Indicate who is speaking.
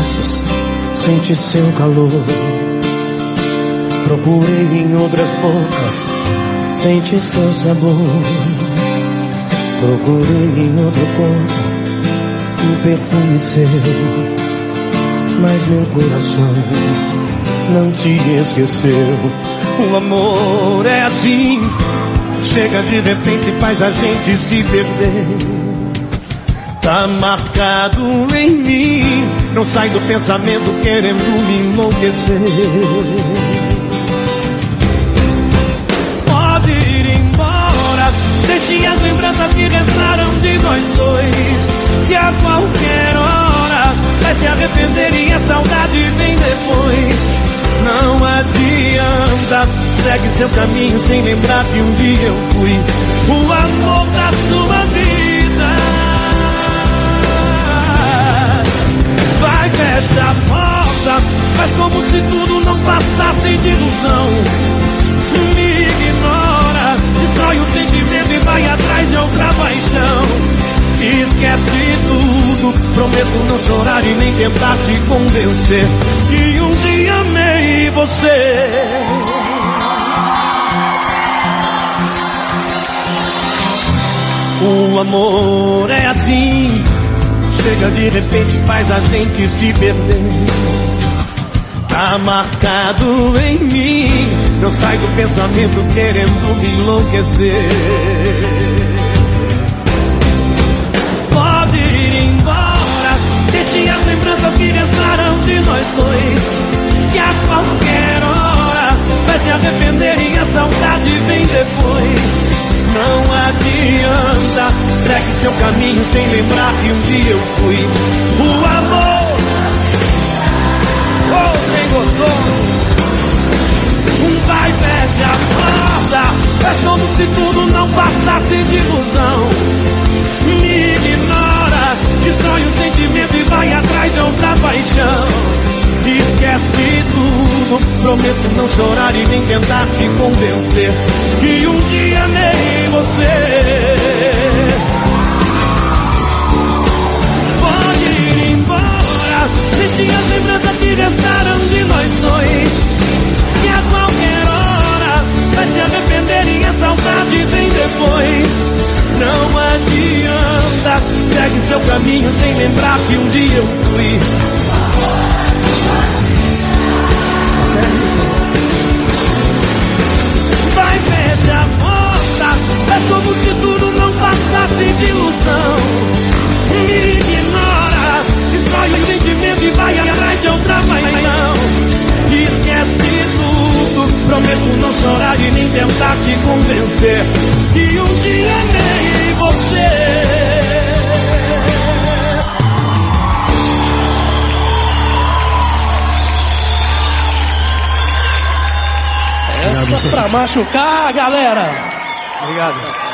Speaker 1: braços, senti seu calor. Procurei em outras bocas, senti seu sabor. Procurei em outro corpo, um perfume seu. Mas meu coração não te esqueceu. O amor é assim, chega de repente e faz a gente se perder. Tá marcado em mim, não sai do pensamento querendo me enlouquecer. Pode ir embora, deixe as lembranças que restaram de nós dois. Que a qualquer hora vai se arrepender e a saudade vem depois. Não adianta, segue seu caminho sem lembrar que um dia eu fui o amor da sua vida. Vai, fecha a porta, faz como se tudo não passasse de ilusão. Me ignora, destrói o sentimento e vai atrás de outra paixão. Esquece tudo, prometo não chorar e nem tentar te convencer que um dia amei você. O amor é assim, chega de repente faz a gente se perder. Tá marcado em mim, não sai do pensamento querendo me enlouquecer. Pode ir embora, deixe as lembranças que restaram de nós dois. Que a qualquer hora vai se arrepender e a saudade vem depois. Não adianta, segue seu caminho sem lembrar que um dia eu fui o amor. Oh, quem gostou? Vai, fecha a porta, faz como se tudo não passasse de ilusão. Me ignora, destrói o sentimento e vai atrás de outra paixão. Esquece tudo, prometo não chorar e nem tentar te convencer que um dia amei você. Pode ir embora, deixe as lembranças que restaram de nós dois. Que a qualquer hora vai se arrepender e a saudade vem depois. Não adianta, segue seu caminho sem lembrar que um dia eu fui. Vai, fecha a porta, é como se tudo não passasse de ilusão. Me ignora, destrói o sentimento e vai atrás de outra paixão. Esquece tudo, prometo não chorar e nem tentar te convencer que um dia amei você.
Speaker 2: Essa pra machucar, galera.
Speaker 1: Obrigado.